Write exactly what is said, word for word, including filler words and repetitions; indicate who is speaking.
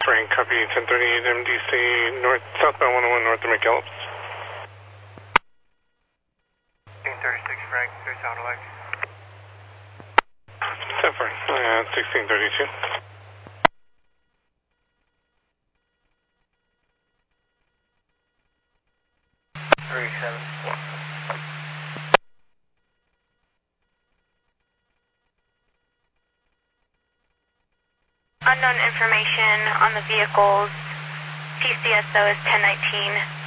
Speaker 1: Frank, copy ten thirty-eight M D C, north, southbound one oh one north of McKellips.
Speaker 2: sixteen thirty-six Frank, there's sound alike.
Speaker 1: ten four, uh, sixteen thirty-two.
Speaker 2: three seven.
Speaker 3: Unknown information on the vehicles. P C S O is ten nineteen.